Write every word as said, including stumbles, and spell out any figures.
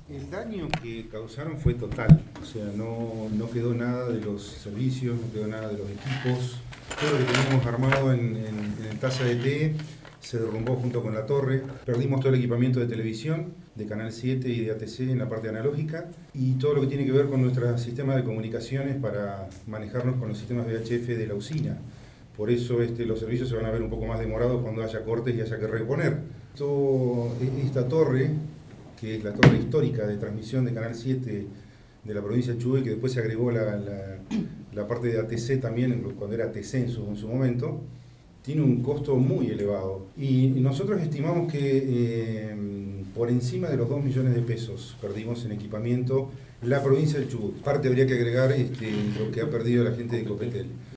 El daño que causaron fue total, o sea, no, no quedó nada de los servicios, no quedó nada de los equipos. Todo lo que teníamos armado en, en, en el Taza de Té se derrumbó junto con la torre. Perdimos todo el equipamiento de televisión, de Canal siete y de A T C en la parte analógica, y todo lo que tiene que ver con nuestro sistema de comunicaciones para manejarnos con los sistemas V H F de la usina. Por eso este, los servicios se van a ver un poco más demorados cuando haya cortes y haya que reponer. Todo, esta torre, que es la torre histórica de transmisión de Canal siete de la provincia de Chubut, que después se agregó la, la, la parte de A T C también, cuando era A T C en su, en su momento, tiene un costo muy elevado. Y nosotros estimamos que eh, por encima de los dos millones de pesos perdimos en equipamiento la provincia del Chubut. Parte habría que agregar este, lo que ha perdido la gente de Copetel.